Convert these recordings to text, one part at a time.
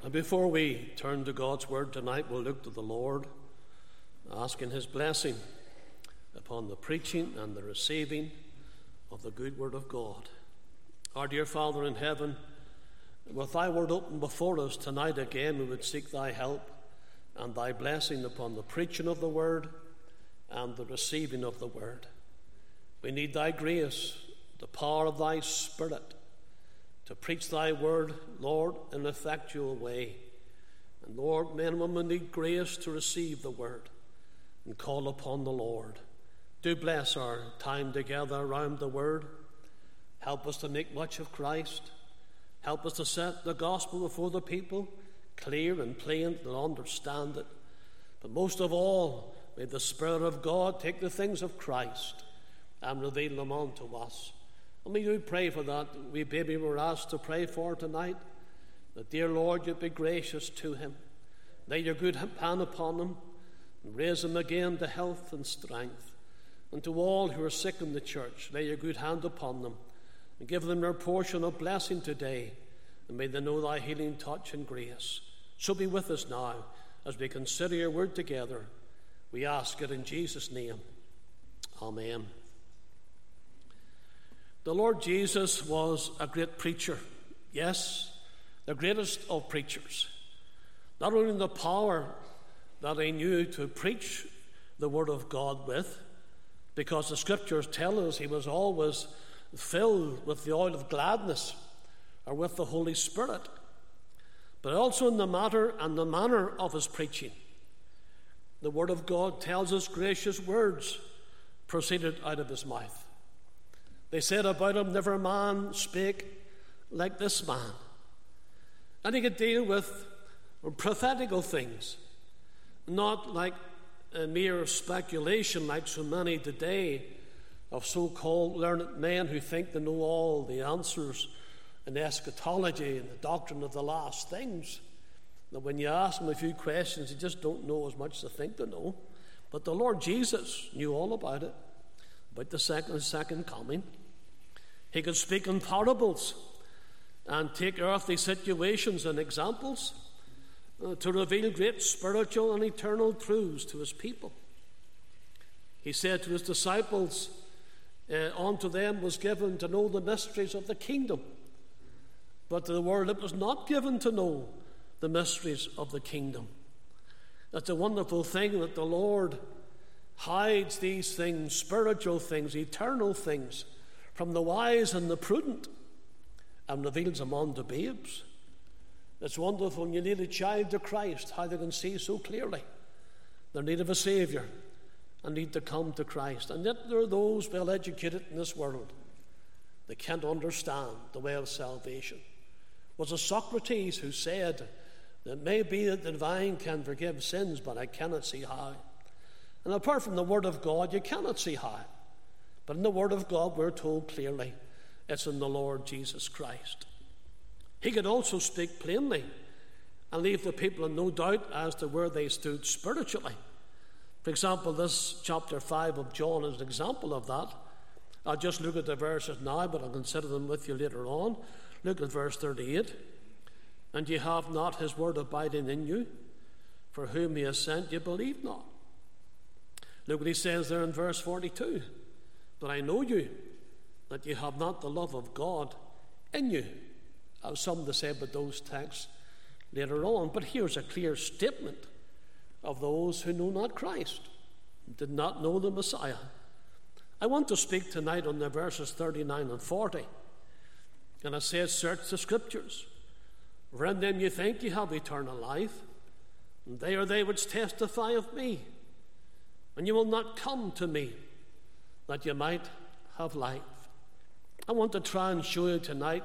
And before we turn to God's word tonight, we'll look to the Lord, asking his blessing upon the preaching and the receiving of the good word of God. Our dear Father in heaven, with thy word open before us tonight again, we would seek thy help and thy blessing upon the preaching of the word and the receiving of the word. We need thy grace, the power of thy Spirit, to preach thy word, Lord, in an effectual way. And Lord, men and women need grace to receive the word and call upon the Lord. Do bless our time together around the word. Help us to make much of Christ. Help us to set the gospel before the people, clear and plain, to understand it. But most of all, may the Spirit of God take the things of Christ and reveal them unto us. And we do pray for that wee baby we're asked to pray for tonight, that, dear Lord, you'd be gracious to him. Lay your good hand upon him and raise him again to health and strength. And to all who are sick in the church, lay your good hand upon them and give them their portion of blessing today. And may they know thy healing touch and grace. So be with us now as we consider your word together. We ask it in Jesus' name. Amen. The Lord Jesus was a great preacher. Yes, the greatest of preachers. Not only in the power that he knew to preach the word of God with, because the scriptures tell us he was always filled with the oil of gladness, or with the Holy Spirit, but also in the matter and the manner of his preaching. The word of God tells us gracious words proceeded out of his mouth. They said about him, never man spake like this man. And he could deal with prophetical things, not like a mere speculation like so many today of so-called learned men who think they know all the answers in eschatology and the doctrine of the last things. That when you ask them a few questions, they just don't know as much as they think they know. But the Lord Jesus knew all about it, about the second coming. He could speak in parables and take earthly situations and examples to reveal great spiritual and eternal truths to his people. He said to his disciples, unto them was given to know the mysteries of the kingdom, but to the world it was not given to know the mysteries of the kingdom. That's a wonderful thing that the Lord hides these things, spiritual things, eternal things, from the wise and the prudent, and reveals them unto babes. It's wonderful when you lead a child to Christ, how they can see so clearly their need of a Saviour and need to come to Christ. And yet there are those well educated in this world that can't understand the way of salvation. It was a Socrates who said, it may be that the divine can forgive sins, but I cannot see how. And apart from the Word of God, you cannot see how. But in the Word of God, we're told clearly it's in the Lord Jesus Christ. He could also speak plainly and leave the people in no doubt as to where they stood spiritually. For example, this chapter 5 of John is an example of that. I'll just look at the verses now, but I'll consider them with you later on. Look at verse 38. And ye have not his word abiding in you, for whom he has sent ye believe not. Look what he says there in verse 42. But I know you, that ye have not the love of God in you. I have something to say about those texts later on. But here's a clear statement of those who know not Christ, did not know the Messiah. I want to speak tonight on the verses 39 and 40. And it says, search the scriptures, for in them you think you have eternal life, and they are they which testify of me. And you will not come to me, that you might have life. I want to try and show you tonight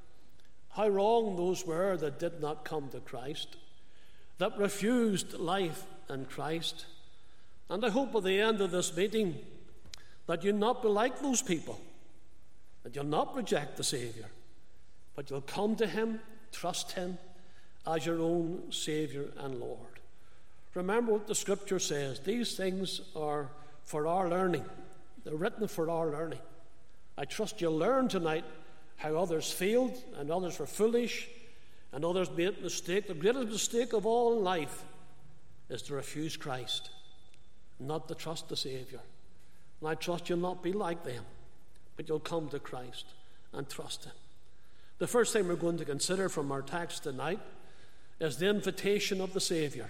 how wrong those were that did not come to Christ, that refused life in Christ. And I hope at the end of this meeting that you'll not be like those people, that you'll not reject the Saviour, but you'll come to him, trust him as your own Saviour and Lord. Remember what the Scripture says. These things are for our learning. They're written for our learning. I trust you'll learn tonight how others failed and others were foolish And others made a mistake. The greatest mistake of all in life is to refuse Christ, not to trust the Savior. And I trust you'll not be like them, but you'll come to Christ and trust Him. The first thing we're going to consider from our text tonight is the invitation of the Savior.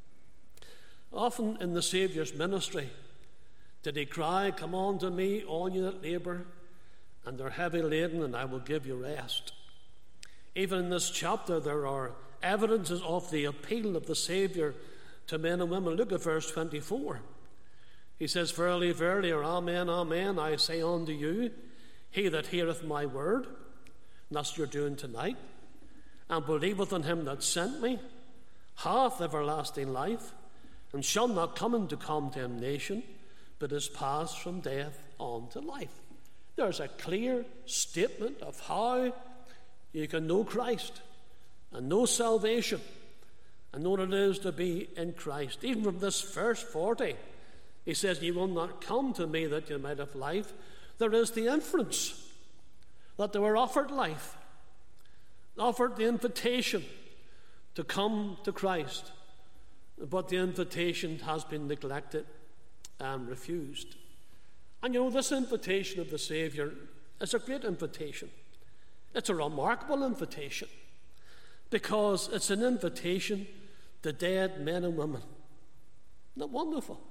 Often in the Saviour's ministry did He cry, "Come unto me, all you that labour and are heavy laden, and I will give you rest." Even in this chapter there are evidences of the appeal of the Savior to men and women. Look at verse 24. He says, "Verily, verily, or amen, amen, I say unto you, he that heareth my word," and that's what you're doing tonight, "and believeth on him that sent me, hath everlasting life, and shall not come into condemnation, but is passed from death unto life." There's a clear statement of how you can know Christ and know salvation and know what it is to be in Christ. Even from this verse 40, he says, "Ye will not come to me that you might have life." There is the inference that they were offered life, offered the invitation to come to Christ, but the invitation has been neglected and refused. And you know, this invitation of the Savior is a great invitation. It's a remarkable invitation because it's an invitation to dead men and women. Isn't that wonderful?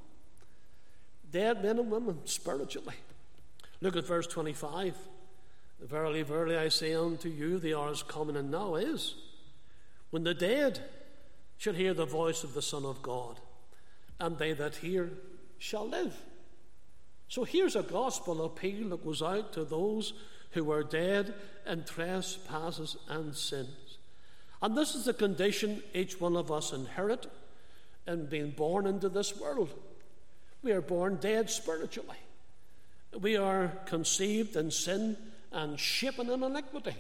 Dead men and women spiritually. Look at verse 25. "Verily, verily, I say unto you, the hour is coming, and now is, when the dead shall hear the voice of the Son of God, and they that hear shall live." So here's a gospel appeal that goes out to those who were dead in trespasses and sins. And this is the condition each one of us inherit in being born into this world. We are born dead spiritually. We are conceived in sin and shapen in iniquity.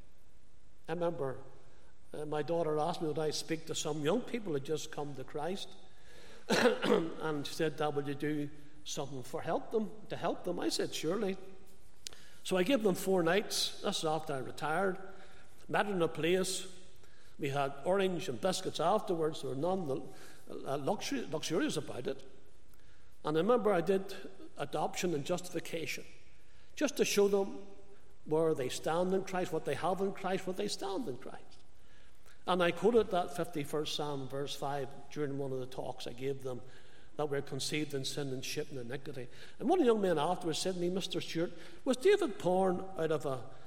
I remember my daughter asked me, would I speak to some young people who had just come to Christ? And she said, "Dad, would you do something to help them? I said, "Surely." So I gave them 4 nights. This is after I retired. Met in a place. We had orange and biscuits afterwards. There were none luxurious about it. And I remember I did adoption and justification, just to show them where they stand in Christ, what they have in Christ, what they stand in Christ. And I quoted that 51st Psalm, verse 5, during one of the talks I gave them, that we're conceived in sin and shapen in iniquity. And one of the young men afterwards said to me, "Mr. Stewart, was David born out of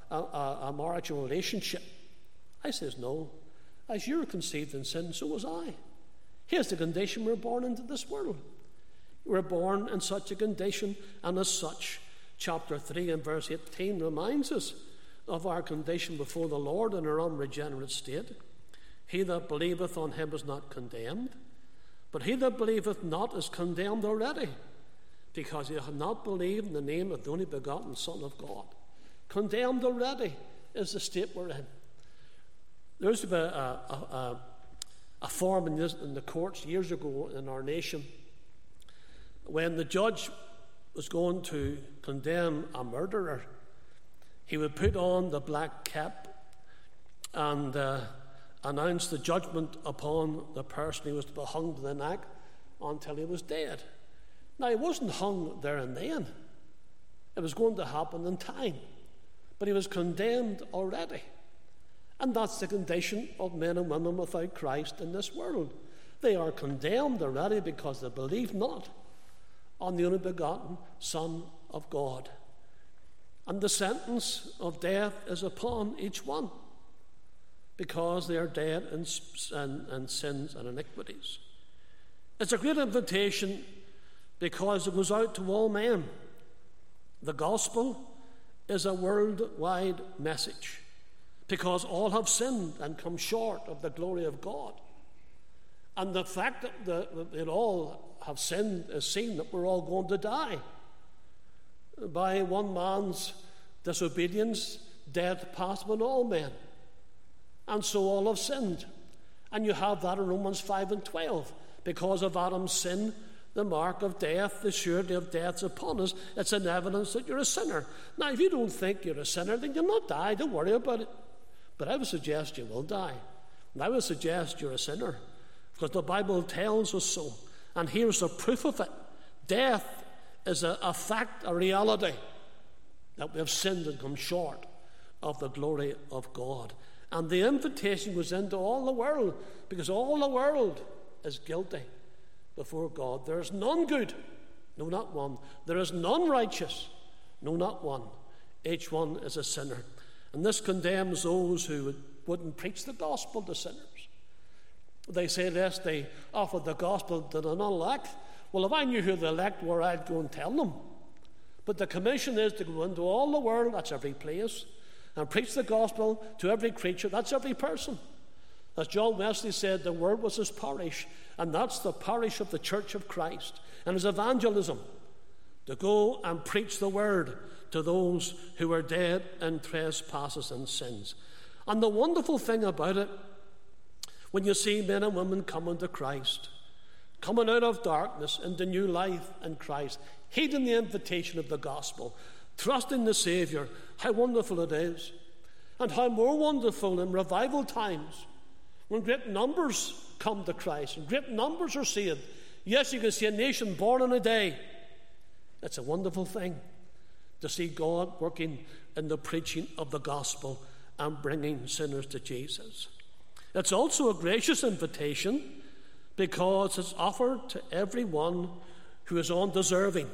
a marital relationship?" I says, "No. As you were conceived in sin, so was I." Here's the condition we're born into this world. We're born in such a condition, and as such, chapter 3 and verse 18 reminds us of our condition before the Lord in our unregenerate state. "He that believeth on him is not condemned, but he that believeth not is condemned already, because he hath not believed in the name of the only begotten Son of God." Condemned already is the state we're in. There used to be a form in the courts years ago in our nation when the judge was going to condemn a murderer. He would put on the black cap and announce the judgment upon the person who was to be hung to the neck until he was dead. Now, he wasn't hung there and then. It was going to happen in time. But he was condemned already. And that's the condition of men and women without Christ in this world. They are condemned already because they believe not on the only begotten Son of God. And the sentence of death is upon each one, because they are dead in sins and iniquities. It's a great invitation because it goes out to all men. The gospel is a worldwide message, because all have sinned and come short of the glory of God. And the fact that all have sinned is seen that we're all going to die. By one man's disobedience, death passed upon all men. And so all have sinned. And you have that in Romans 5 and 12. Because of Adam's sin, the mark of death, the surety of death is upon us. It's an evidence that you're a sinner. Now, if you don't think you're a sinner, then you'll not die. Don't worry about it. But I would suggest you will die. And I would suggest you're a sinner, because the Bible tells us so. And here's the proof of it. Death is a fact, a reality, that we have sinned and come short of the glory of God. And the invitation goes into all the world, because all the world is guilty before God. There is none good, no, not one. There is none righteous, no, not one. Each one is a sinner. And this condemns those who wouldn't preach the gospel to sinners. They say, lest they offer the gospel to the non-elect. Well, if I knew who the elect were, I'd go and tell them. But the commission is to go into all the world, that's every place, and preach the gospel to every creature, that's every person. As John Wesley said, the word was his parish, and that's the parish of the Church of Christ. And his evangelism, to go and preach the word to those who are dead in trespasses and sins. And the wonderful thing about it, when you see men and women coming to Christ, coming out of darkness into new life in Christ, heeding the invitation of the gospel, trusting the Saviour, how wonderful it is. And how more wonderful in revival times, when great numbers come to Christ and great numbers are saved. Yes, you can see a nation born in a day. It's a wonderful thing to see God working in the preaching of the gospel and bringing sinners to Jesus. It's also a gracious invitation, because it's offered to everyone who is undeserving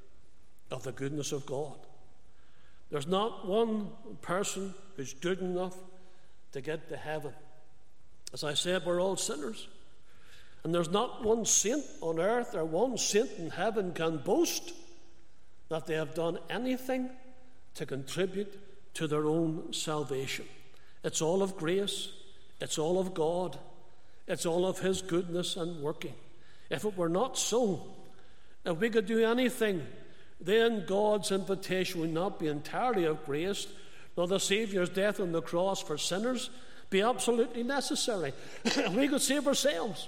of the goodness of God. There's not one person who's good enough to get to heaven. As I said, we're all sinners. And there's not one saint on earth or one saint in heaven can boast that they have done anything to contribute to their own salvation. It's all of grace. It's all of God. It's all of His goodness and working. If it were not so, if we could do anything, then God's invitation would not be entirely of grace, nor the Saviour's death on the cross for sinners be absolutely necessary. We could save ourselves.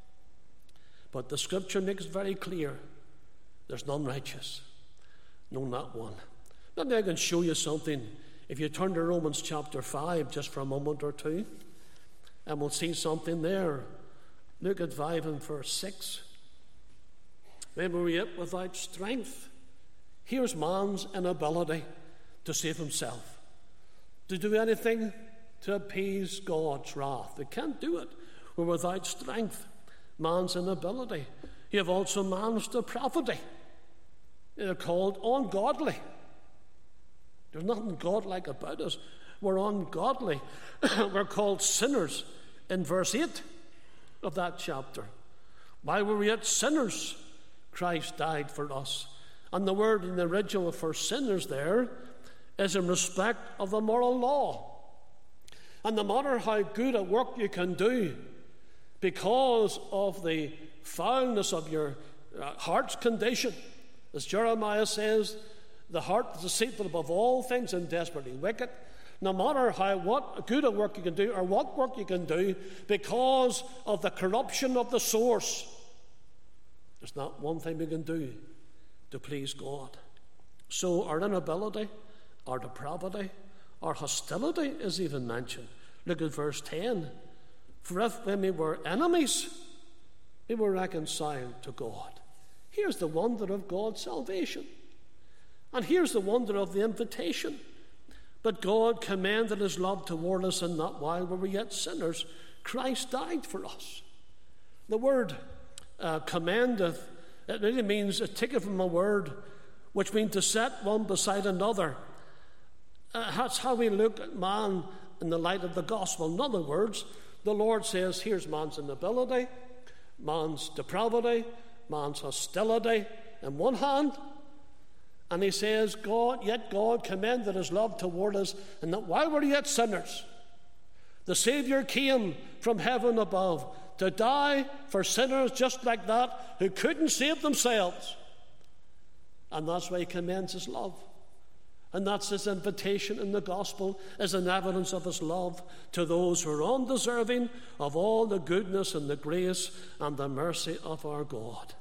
But the Scripture makes it very clear, there's none righteous, no, not one. Maybe I can show you something. If you turn to Romans chapter 5 just for a moment or two, and we'll see something there. Look at 5 and verse 6. When we were yet without strength, here's man's inability to save himself, to do anything to appease God's wrath. They can't do it. We're without strength, man's inability. You have also man's depravity. They're called ungodly. There's nothing godlike about us. We're ungodly. We're called sinners in verse 8 of that chapter. While we were yet sinners, Christ died for us. And the word in the original for sinners there is in respect of the moral law. And no matter how good a work you can do, because of the foulness of your heart's condition, as Jeremiah says, the heart is deceitful above all things and desperately wicked. No matter what good a work you can do or what work you can do, because of the corruption of the source, there's not one thing we can do to please God. So our inability, our depravity, our hostility is even mentioned. Look at verse 10. For if when we were enemies, we were reconciled to God. Here's the wonder of God's salvation. And here's the wonder of the invitation. But God commended His love toward us, and not while we were yet sinners, Christ died for us. The word commendeth, it really means, it's taken from a word which means to set one beside another. That's how we look at man in the light of the gospel. In other words, the Lord says, here's man's inability, man's depravity, man's hostility in one hand. And He says, yet God commended His love toward us, and that while we were yet sinners, the Saviour came from heaven above to die for sinners just like that, who couldn't save themselves. And that's why He commends His love. And that's His invitation in the gospel, as an evidence of His love to those who are undeserving of all the goodness and the grace and the mercy of our God.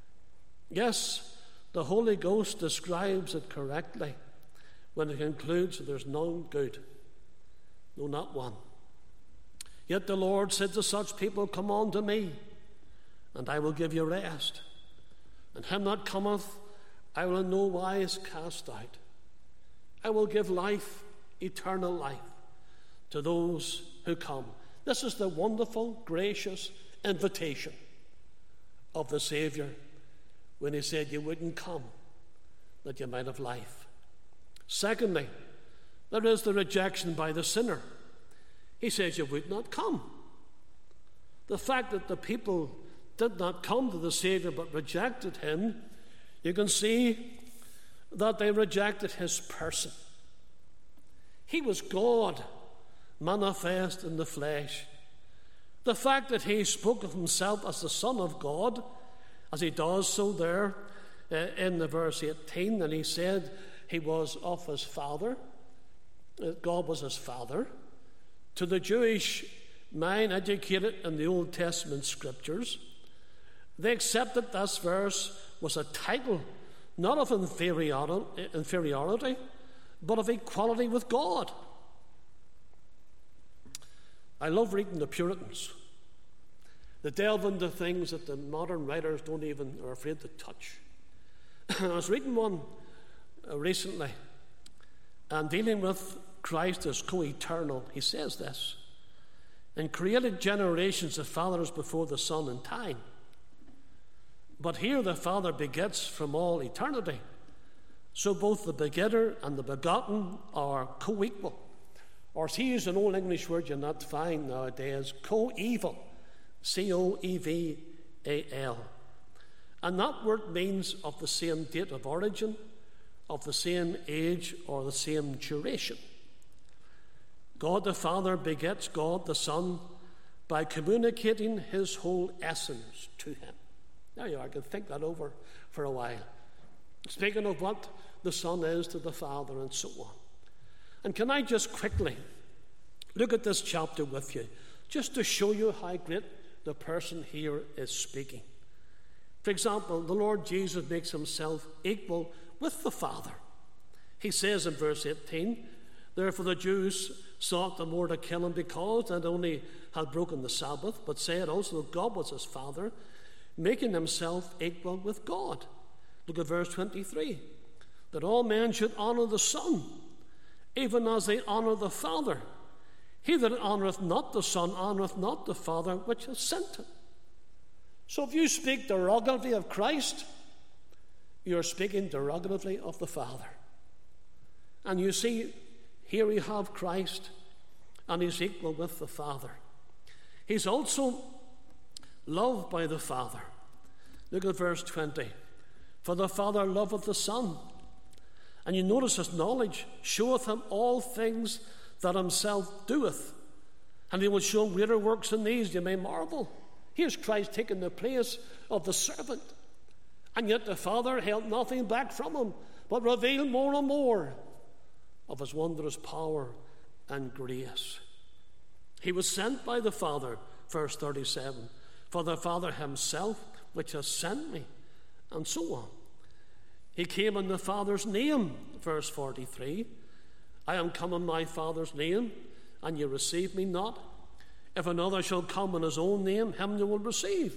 Yes, the Holy Ghost describes it correctly when it concludes that there's none good, no, not one. Yet the Lord said to such people, Come unto me, and I will give you rest. And him that cometh, I will in no wise cast out. I will give life, eternal life, to those who come. This is the wonderful, gracious invitation of the Saviour when he said, You wouldn't come that you might have life. Secondly, there is the rejection by the sinner. He says, You would not come. The fact that the people did not come to the Saviour but rejected him, you can see that they rejected his person. He was God manifest in the flesh. The fact that he spoke of himself as the Son of God, as he does so there in the verse 18, and he said he was of his Father, God was his Father. To the Jewish mind educated in the Old Testament scriptures, they accepted this verse was a title not of inferiority, but of equality with God. I love reading the Puritans. They delve into things that the modern writers don't even are afraid to touch. I was reading one recently, and dealing with Christ as co-eternal, he says this: In created generations the Father is before the Son in time, but here the Father begets from all eternity. So both the begetter and the begotten are co-equal. Or to use an old English word you're not find nowadays, co-eval, C-O-E-V-A-L. And that word means of the same date of origin, of the same age, or the same duration. God the Father begets God the Son by communicating his whole essence to him. There you are, I can think that over for a while. Speaking of what the Son is to the Father and so on. And can I just quickly look at this chapter with you, just to show you how great the person here is speaking. For example, the Lord Jesus makes himself equal with the Father. He says in verse 18, Therefore the Jews sought the more to kill him because not only had broken the Sabbath, but said also that God was his Father, making himself equal with God. Look at verse 23. That all men should honour the Son, even as they honour the Father. He that honoureth not the Son honoureth not the Father which has sent him. So if you speak derogatively of Christ, you are speaking derogatively of the Father. And you see, here we have Christ, and he's equal with the Father. He's also loved by the Father. Look at verse 20. For the Father loveth the Son. And you notice his knowledge showeth him all things that himself doeth. And he will show him greater works than these, you may marvel. Here's Christ taking the place of the servant. And yet the Father held nothing back from him, but revealed more and more of his wondrous power and grace. He was sent by the Father, verse 37, for the Father himself, which has sent me, and so on. He came in the Father's name, verse 43. I am come in my Father's name, and you receive me not. If another shall come in his own name, him you will receive.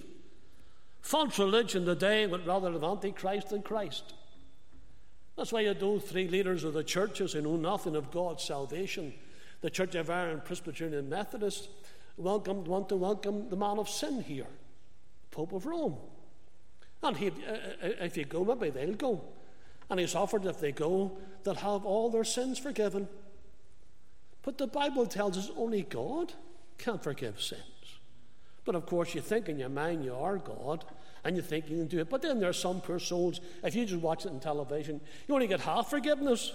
False religion today would rather have Antichrist than Christ. That's why you do three leaders of the churches who know nothing of God's salvation. The Church of Ireland, Presbyterian, and Methodist want to welcome the man of sin here, Pope of Rome. And if you go, maybe they'll go. And he's offered if they go, they'll have all their sins forgiven. But the Bible tells us only God can forgive sins. But of course you think in your mind you are God, and you think you can do it. But then there are some poor souls, if you just watch it on television, you only get half forgiveness.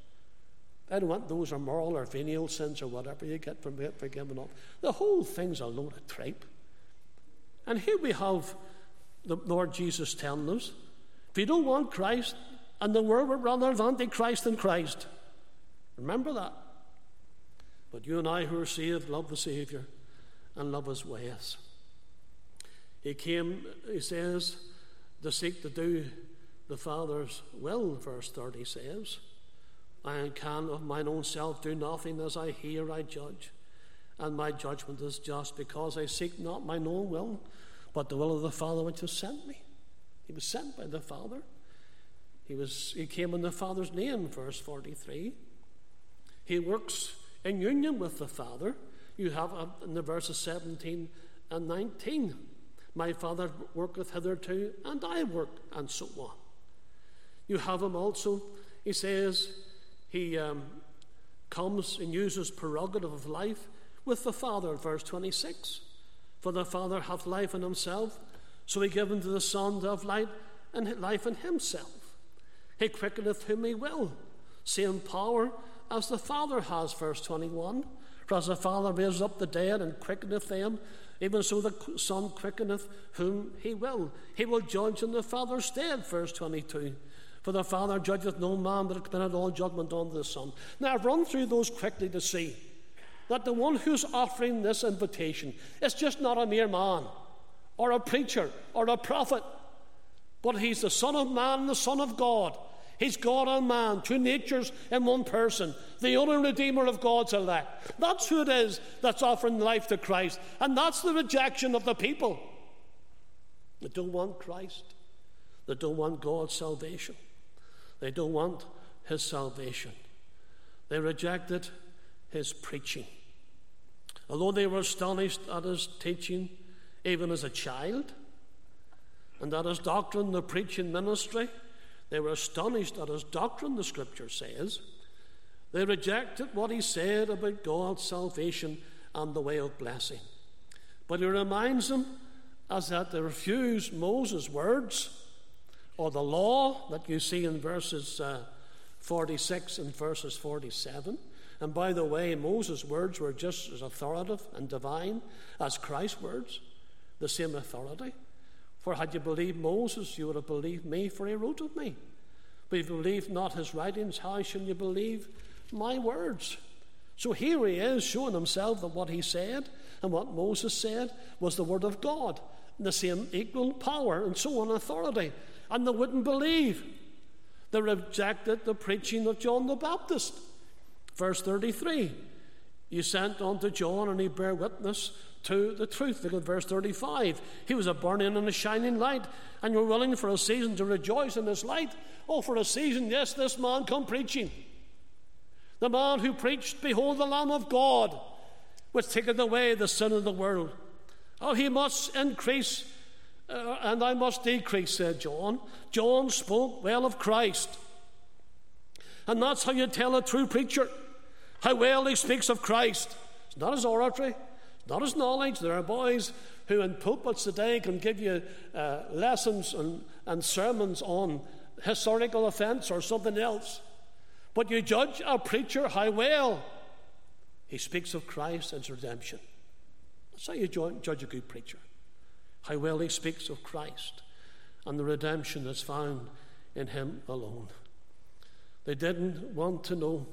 I don't want those are moral or venial sins or whatever you get forgiven of. The whole thing's a load of tripe. And here we have the Lord Jesus telling us, if you don't want Christ, and the world would rather have Antichrist than Christ. Remember that. But you and I who are saved love the Saviour and love his ways. He came, he says, to seek to do the Father's will, verse 30 says. I can of mine own self do nothing, as I hear I judge. and my judgment is just, because I seek not mine own will, but the will of the Father which has sent me. He was sent by the Father. He came in the Father's name, verse 43. He works in union with the Father. You have in the verses 17 and 19. My Father worketh hitherto, and I work, and so on. You have him also, he says, he comes and uses prerogative of life with the Father, verse 26. For the Father hath life in himself, so he giveth unto the Son to have life in himself. He quickeneth whom he will, same power as the Father has, verse 21. For as the Father raiseth up the dead and quickeneth them, even so the Son quickeneth whom he will. He will judge in the Father's stead, verse 22. For the Father judgeth no man, but committeth all judgment unto the Son. Now I've run through those quickly to see that the one who's offering this invitation is just not a mere man, or a preacher, or a prophet, but he's the Son of Man and the Son of God. He's God and man, two natures in one person, the only Redeemer of God's elect. That's who it is that's offering life to Christ, and that's the rejection of the people. They don't want Christ. They don't want God's salvation. They don't want his salvation. They rejected his preaching. Although they were astonished at his teaching, even as a child, and at his doctrine, the preaching ministry, they were astonished at his doctrine, the Scripture says. They rejected what he said about God's salvation and the way of blessing. But he reminds them as that they refused Moses' words, or the law that you see in verses 46 and verses 47. And by the way, Moses' words were just as authoritative and divine as Christ's words, the same authority. For had you believed Moses, you would have believed me, for he wrote of me. But if you believe not his writings, how shall you believe my words? So here he is, showing himself that what he said and what Moses said was the word of God, the same equal power and so on authority. And they wouldn't believe. They rejected the preaching of John the Baptist. Verse 33, you sent unto John, and he bare witness to the truth. Look at verse 35. He was a burning and a shining light, and you're willing for a season to rejoice in his light. Oh, for a season, yes, this man come preaching. The man who preached, behold the Lamb of God, which taketh away the sin of the world. Oh, he must increase, and I must decrease, said John. John spoke well of Christ. And that's how you tell a true preacher, how well he speaks of Christ. It's not his oratory, not his knowledge. There are boys who in pulpits today can give you lessons and sermons on historical events or something else. But you judge a preacher how well he speaks of Christ and his redemption. That's how you judge a good preacher, how well he speaks of Christ and the redemption that's found in him alone. They didn't want to know.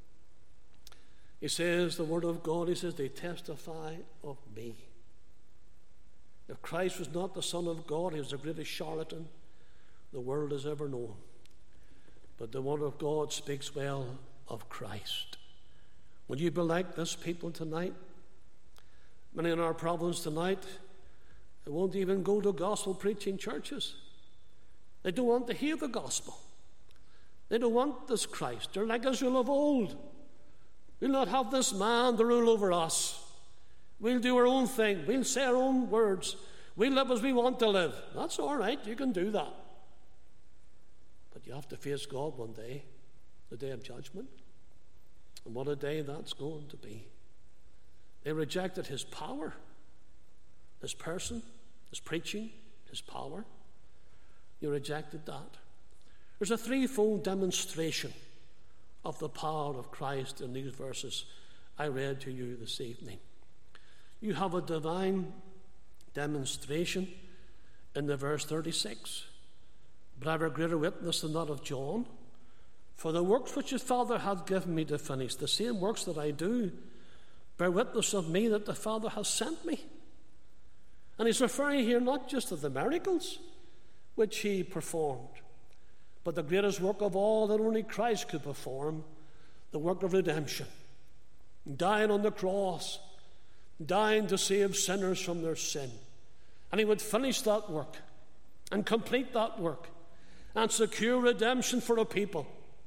He says, the word of God, he says, they testify of me. If Christ was not the Son of God, he was the greatest charlatan the world has ever known. But the word of God speaks well of Christ. Will you be like this people tonight? Many in our province tonight, they won't even go to gospel preaching churches. They don't want to hear the gospel. They don't want this Christ. They're like Israel of old. We'll not have this man to rule over us. We'll do our own thing. We'll say our own words. We'll live as we want to live. That's all right. You can do that. But you have to face God one day, the day of judgment. And what a day that's going to be. They rejected his power, his person, his preaching, his power. You rejected that. There's a threefold demonstration of the power of Christ in these verses I read to you this evening. You have a divine demonstration in the verse 36. But I have a greater witness than that of John. For the works which his Father hath given me to finish, the same works that I do, bear witness of me that the Father has sent me. And he's referring here not just to the miracles which he performed, but the greatest work of all that only Christ could perform, the work of redemption. Dying on the cross dying to save sinners from their sin. And he would finish that work and complete that work and secure redemption for a people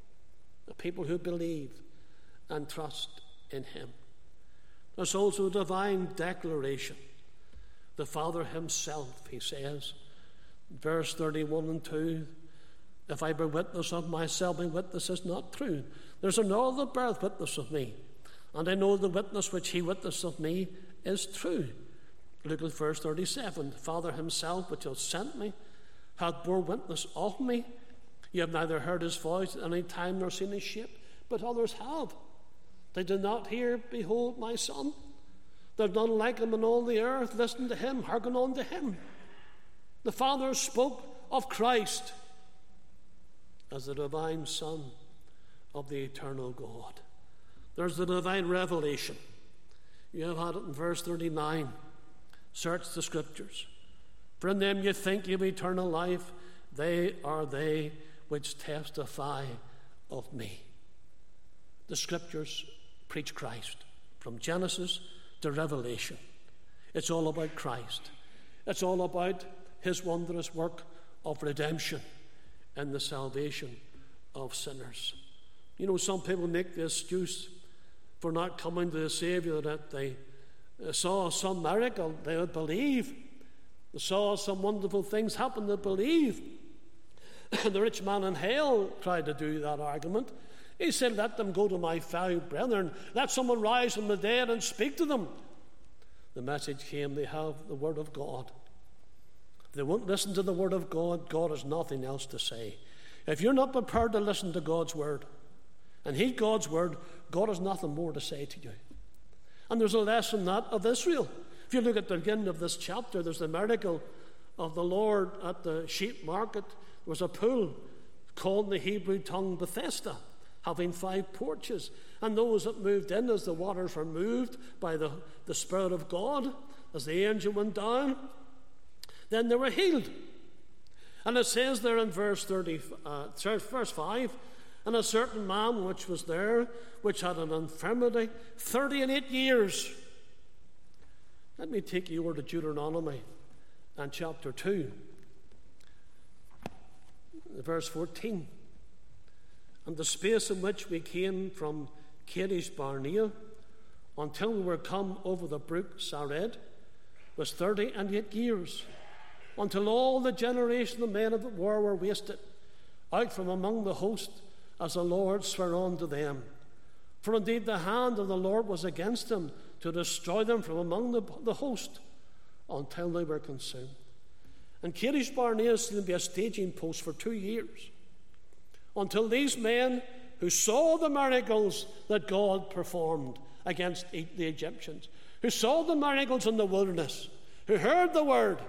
who believe and trust in him. There's also a divine declaration. The Father himself, he says, verse 31 and 2, if I bear witness of myself, my witness is not true. There's another that beareth witness of me, and I know the witness which he witnessed of me is true. Look at verse 37. The Father himself, which hath sent me, hath bore witness of me. You have neither heard his voice at any time nor seen his shape, but others have. They did not hear, behold, my Son. There's none like him in all the earth. Listen to him, hearken unto him. The Father spoke of Christ as the divine Son of the eternal God. There's the divine revelation. You have had it in verse 39. Search the Scriptures, for in them you think you have eternal life. They are they which testify of me. The Scriptures preach Christ from Genesis to Revelation. It's all about Christ. It's all about his wondrous work of redemption and the salvation of sinners. You know, some people make the excuse for not coming to the Savior that they saw some miracle, they would believe. They saw some wonderful things happen, they believe. The rich man in hell tried to do that argument. He said, let them go to my fellow brethren. Let someone rise from the dead and speak to them. The message came, they have the Word of God. If they won't listen to the Word of God, God has nothing else to say. If you're not prepared to listen to God's Word and heed God's Word, God has nothing more to say to you. And there's a lesson that of Israel. If you look at the beginning of this chapter, there's the miracle of the Lord at the sheep market. There was a pool called in the Hebrew tongue Bethesda, having 5 porches. And those that moved in, as the waters were moved by the Spirit of God, as the angel went down, then they were healed. And it says there in verse 5, and a certain man which was there, which had an infirmity 38 years. Let me take you over to Deuteronomy and chapter 2, verse 14. And the space in which we came from Kadesh Barnea until we were come over the brook Sared was 38 years, until all the generation of men of war were wasted out from among the host, as the Lord sware unto them. For indeed the hand of the Lord was against them, to destroy them from among the host, until they were consumed. And Kadesh Barnea is to be a staging post for 2 years, until these men who saw the miracles that God performed against the Egyptians, who saw the miracles in the wilderness, who heard the word,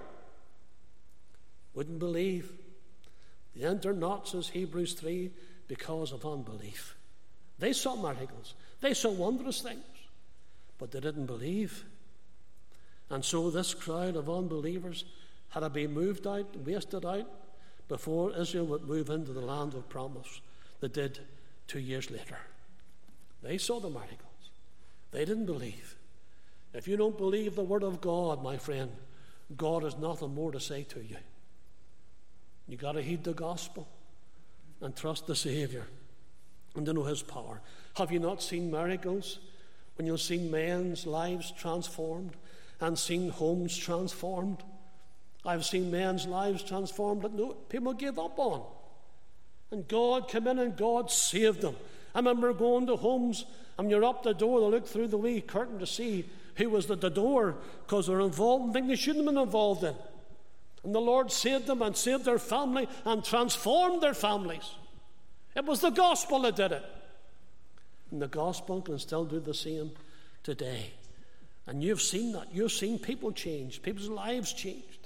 wouldn't believe. They entered not, says Hebrews 3, because of unbelief. They saw miracles. They saw wondrous things, but they didn't believe. And so this crowd of unbelievers had to be moved out, wasted out, before Israel would move into the land of promise. They did 2 years later. They saw the miracles. They didn't believe. If you don't believe the word of God, my friend, God has nothing more to say to you. You got to heed the gospel and trust the Savior and to know his power. Have you not seen miracles when you've seen men's lives transformed and seen homes transformed? I've seen men's lives transformed that people gave up on. And God came in and God saved them. I remember going to homes and you're up the door to look through the wee curtain to see who was at the door, because they're involved in things they shouldn't have been involved in. And the Lord saved them and saved their family and transformed their families. It was the gospel that did it. And the gospel can still do the same today. And you've seen that. You've seen people change. People's lives changed.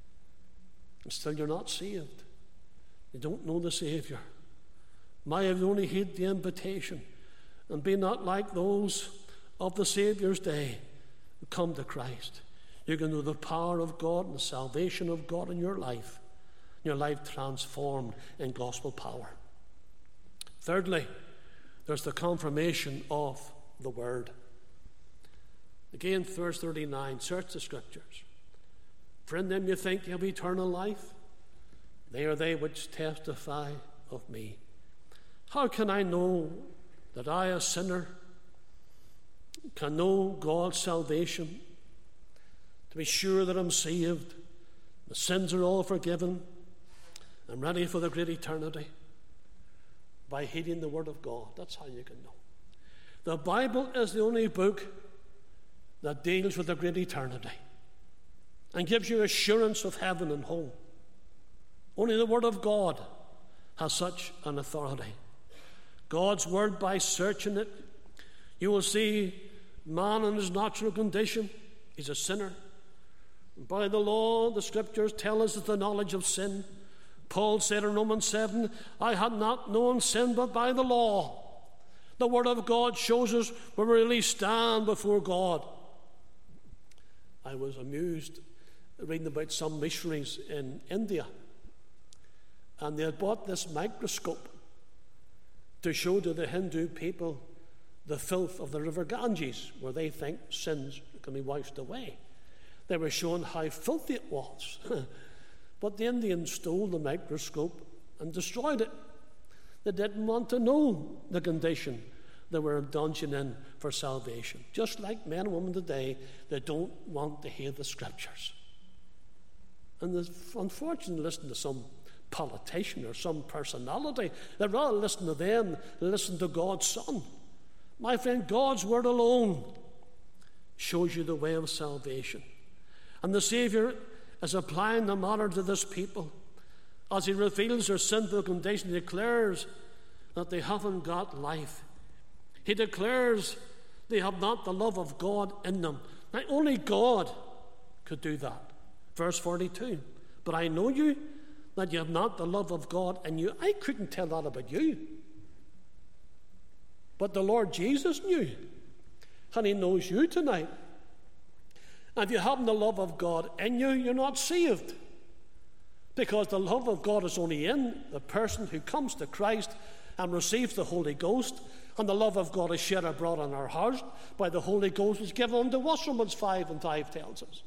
And still you're not saved. You don't know the Savior. May have only heed the invitation and be not like those of the Saviour's day who come to Christ. You can know the power of God and the salvation of God in your life transformed in gospel power. Thirdly, there's the confirmation of the word. Again, verse 39, search the Scriptures. For in them you think you have eternal life. They are they which testify of me. How can I know that I, a sinner, can know God's salvation, to be sure that I'm saved, the sins are all forgiven, I'm ready for the great eternity? By heeding the Word of God. That's how you can know. The Bible is the only book that deals with the great eternity and gives you assurance of heaven and home. Only the Word of God has such an authority. God's Word, by searching it, you will see man in his natural condition. He's a sinner. By the law, the Scriptures tell us the knowledge of sin. Paul said in Romans 7, I had not known sin but by the law. The Word of God shows us where we really stand before God. I was amused reading about some missionaries in India, and they had bought this microscope to show to the Hindu people the filth of the river Ganges, where they think sins can be washed away. They were showing how filthy it was. But the Indians stole the microscope and destroyed it. They didn't want to know the condition they were indulging in for salvation. Just like men and women today, they don't want to hear the Scriptures. And it's unfortunate listening to some politician or some personality. They'd rather listen to them than listen to God's Son. My friend, God's Word alone shows you the way of salvation. And the Saviour is applying the matter to this people. As he reveals their sinful condition, he declares that they haven't got life. He declares they have not the love of God in them. Now, only God could do that. Verse 42, but I know you, that you have not the love of God in you. I couldn't tell that about you. But the Lord Jesus knew, and he knows you tonight. And if you haven't the love of God in you, you're not saved. Because the love of God is only in the person who comes to Christ and receives the Holy Ghost. And the love of God is shed abroad in our hearts by the Holy Ghost, which is given unto us, Romans 5:5 tells us.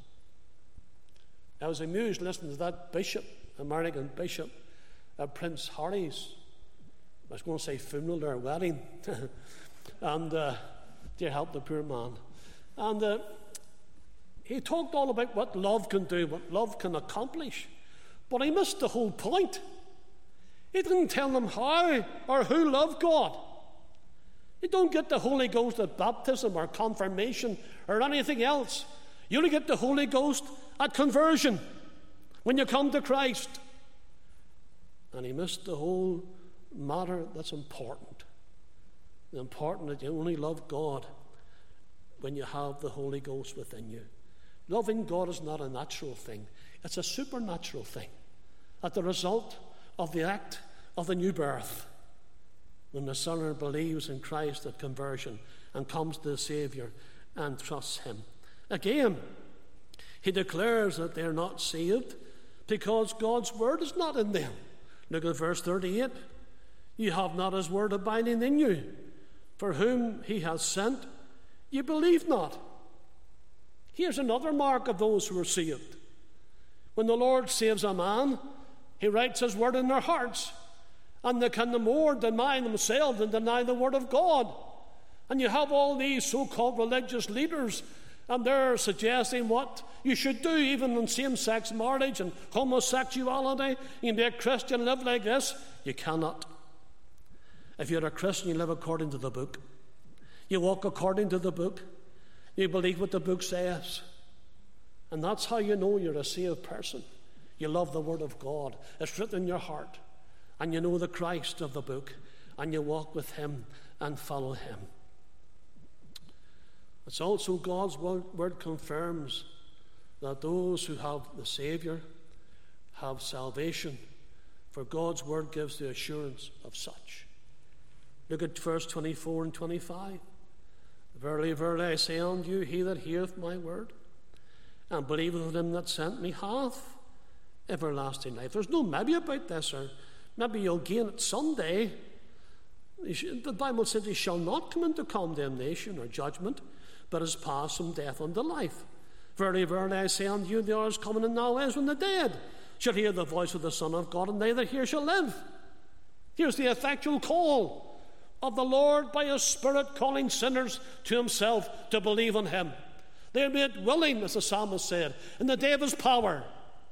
I was amused listening to that bishop, American bishop, at Prince Harry's, I was going to say funeral or wedding. And dear help the poor man. And he talked all about what love can do, what love can accomplish. But he missed the whole point. He didn't tell them how or who loved God. You don't get the Holy Ghost at baptism or confirmation or anything else. You only get the Holy Ghost at conversion, when you come to Christ. And he missed the whole matter that's important. The important that you only love God when you have the Holy Ghost within you. Loving God is not a natural thing. It's a supernatural thing. At the result of the act of the new birth, when the sinner believes in Christ at conversion and comes to the Saviour and trusts him. Again, he declares that they're not saved because God's Word is not in them. Look at verse 38. You have not his Word abiding in you. For whom he has sent, you believe not. Here's another mark of those who are saved. When the Lord saves a man, he writes his Word in their hearts. And they can no more deny themselves than deny the Word of God. And you have all these so-called religious leaders, and they're suggesting what you should do, even in same-sex marriage and homosexuality. You can be a Christian and live like this. You cannot. If you're a Christian, you live according to the book. You walk according to the book. You believe what the book says. And that's how you know you're a saved person. You love the Word of God. It's written in your heart. And you know the Christ of the book. And you walk with him and follow him. It's also God's word confirms that those who have the Saviour have salvation, for God's Word gives the assurance of such. Look at verse 24 and 25. Verily, verily, I say unto you, he that heareth my word and believeth in him that sent me hath everlasting life. There's no maybe about this, or maybe you'll gain it someday. The Bible says he shall not come into condemnation or judgment, but is passed from death unto life. Verily, verily, I say unto you, the hour is coming, and now is, when the dead shall hear the voice of the Son of God, and they that hear shall live. Here's the effectual call of the Lord by His Spirit, calling sinners to Himself to believe on Him. They are made willing, as the psalmist said, in the day of His power,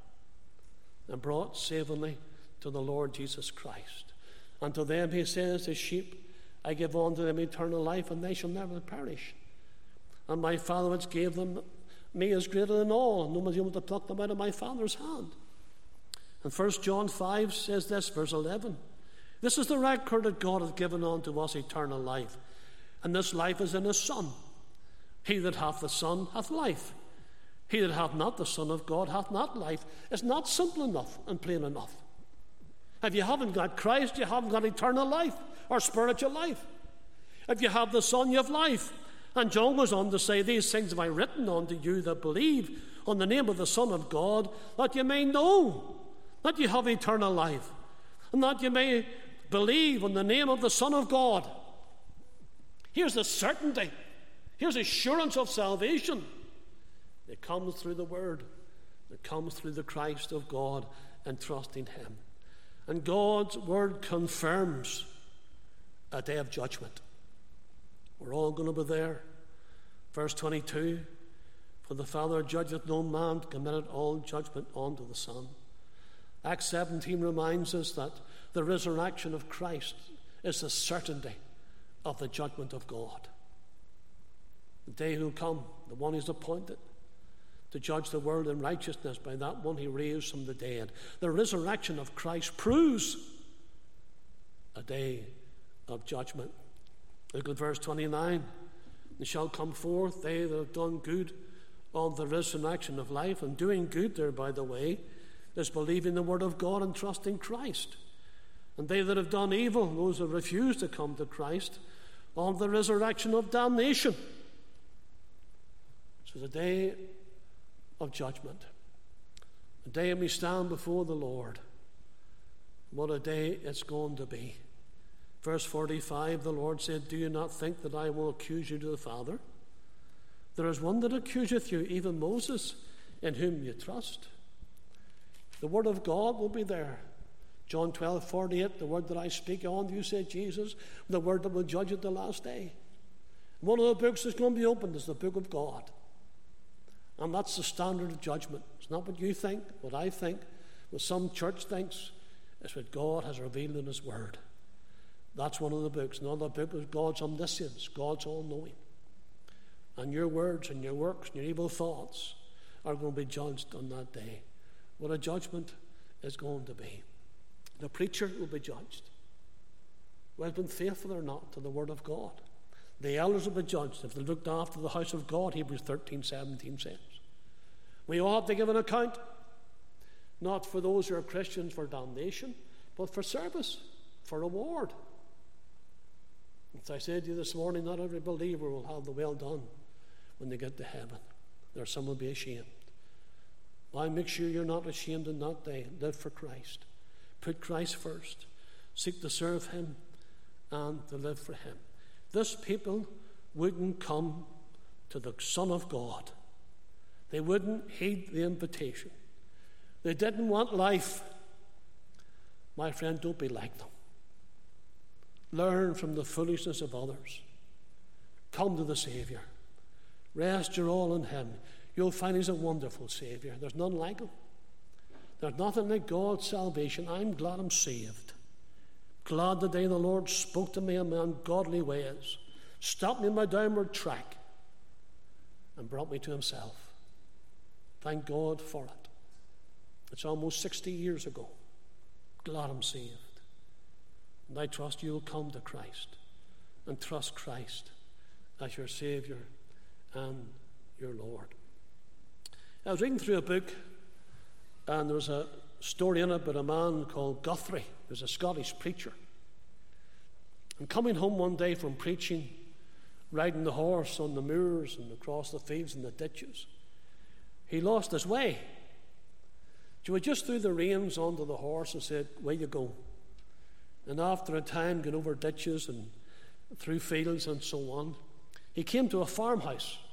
and brought savingly to the Lord Jesus Christ. And to them He says, the sheep, I give unto them eternal life, and they shall never perish. And my Father which gave them me is greater than all, and no man is able to pluck them out of my Father's hand. And 1 John 5 says this, verse 11. This is the record that God hath given unto us, eternal life. And this life is in His Son. He that hath the Son hath life. He that hath not the Son of God hath not life. It's not simple enough and plain enough. If you haven't got Christ, you haven't got eternal life or spiritual life. If you have the Son, you have life. And John goes on to say, these things have I written unto you that believe on the name of the Son of God, that you may know that you have eternal life, and that you may believe on the name of the Son of God. Here's the certainty. Here's assurance of salvation. It comes through the Word. It comes through the Christ of God and trusting Him. And God's Word confirms a day of judgment. We're all going to be there. Verse 22, for the Father judgeth no man, committeth all judgment unto the Son. Acts 17 reminds us that the resurrection of Christ is the certainty of the judgment of God. The day will come, the one He's appointed to judge the world in righteousness by that one He raised from the dead. The resurrection of Christ proves a day of judgment. Look at verse 29. They shall come forth, they that have done good on the resurrection of life, and doing good there, by the way, is believing the word of God and trusting Christ. And they that have done evil, those that refuse to come to Christ, on the resurrection of damnation. So the day of judgment, the day when we stand before the Lord. What a day it's going to be. Verse 45, the Lord said, do you not think that I will accuse you to the Father? There is one that accuseth you, even Moses, in whom you trust. The word of God will be there. John 12:48, the word that I speak unto you, said Jesus, the word that will judge at the last day. One of the books that's going to be opened is the book of God. And that's the standard of judgment. It's not what you think, what I think, what some church thinks. It's what God has revealed in His word. That's one of the books. Another book is God's omniscience, God's all-knowing. And your words and your works and your evil thoughts are going to be judged on that day. What a judgment is going to be. The preacher will be judged, whether he's been faithful or not to the word of God. The elders will be judged if they looked after the house of God, Hebrews 13:17 says. We all have to give an account, not for those who are Christians for damnation, but for service, for reward. As I said to you this morning, not every believer will have the well done when they get to heaven. There are some will be ashamed. Why make sure you're not ashamed in that day? Live for Christ. Put Christ first. Seek to serve Him and to live for Him. This people wouldn't come to the Son of God. They wouldn't heed the invitation. They didn't want life. My friend, don't be like them. Learn from the foolishness of others. Come to the Savior. Rest your all in Him. You'll find He's a wonderful Savior. There's none like Him. There's nothing like God's salvation. I'm glad I'm saved. Glad the day the Lord spoke to me in my ungodly ways, stopped me in my downward track, and brought me to Himself. Thank God for it. It's almost 60 years ago. Glad I'm saved. And I trust you'll come to Christ and trust Christ as your Savior and your Lord. I was reading through a book, and there was a story in it about a man called Guthrie, who was a Scottish preacher. And coming home one day from preaching, riding the horse on the moors and across the fields and the ditches, he lost his way. So he just threw the reins onto the horse and said, "Where you go?" And after a time, going over ditches and through fields and so on, he came to a farmhouse.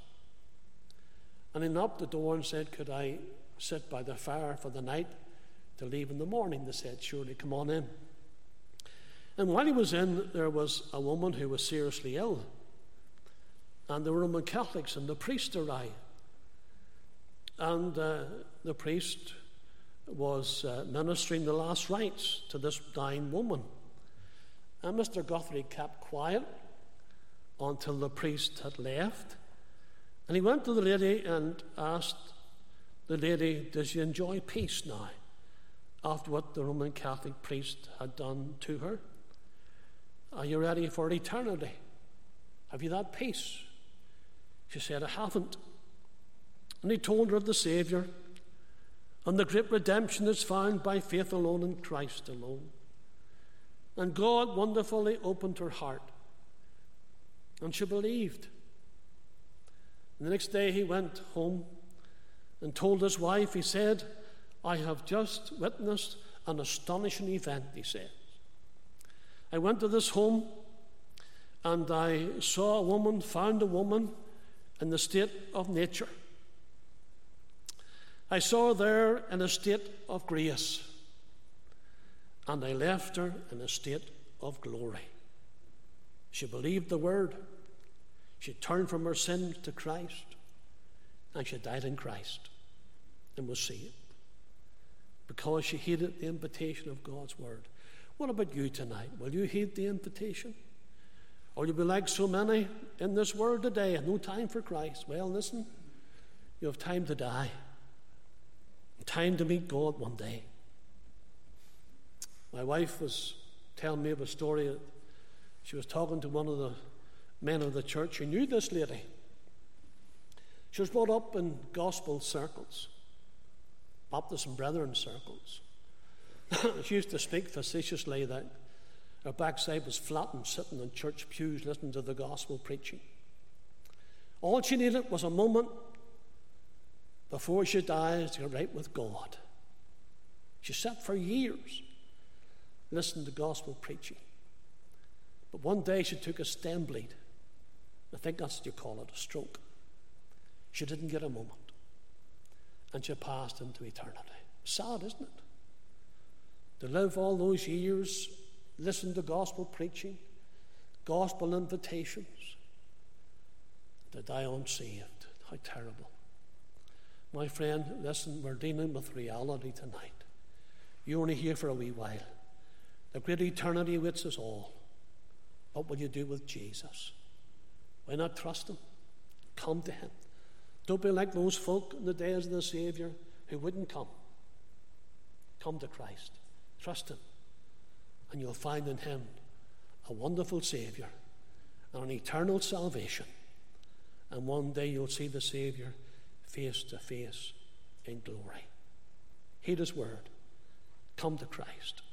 And he knocked the door and said, could I sit by the fire for the night to leave in the morning? They said, surely, come on in. And while he was in, there was a woman who was seriously ill. And the Roman Catholics and the priest arrived. And the priest was ministering the last rites to this dying woman. And Mr. Guthrie kept quiet until the priest had left. And he went to the lady and asked the lady, does she enjoy peace now, after what the Roman Catholic priest had done to her? Are you ready for eternity? Have you that peace? She said, I haven't. And he told her of the Saviour and the great redemption is found by faith alone in Christ alone. And God wonderfully opened her heart, and she believed. And the next day he went home and told his wife, he said, I have just witnessed an astonishing event, he said. I went to this home and I saw a woman, found a woman in the state of nature. I saw her there in a state of grace, and I left her in a state of glory. She believed the word. She turned from her sins to Christ, and she died in Christ and was saved because she heeded the invitation of God's word. What about you tonight? Will you heed the invitation? Or you'll be like so many in this world today, and no time for Christ. Well, listen, you have time to die, time to meet God one day. My wife was telling me of a story that she was talking to one of the men of the church who knew this lady. She was brought up in gospel circles, Baptist and Brethren circles. She used to speak facetiously that her backside was flattened sitting in church pews listening to the gospel preaching. All she needed was a moment before she died to get right with God. She sat for years listening to gospel preaching. But one day she took a stem bleed. I think that's what you call it, a stroke. She didn't get a moment. And she passed into eternity. Sad, isn't it? To live all those years, listen to gospel preaching, gospel invitations, to die unsaved. How terrible. My friend, listen, we're dealing with reality tonight. You're only here for a wee while. The great eternity awaits us all. What will you do with Jesus? Why not trust him? Come to him. Don't be like those folk in the days of the Saviour who wouldn't come. Come to Christ. Trust him. And you'll find in him a wonderful Saviour and an eternal salvation. And one day you'll see the Saviour face to face in glory. Heed his word. Come to Christ.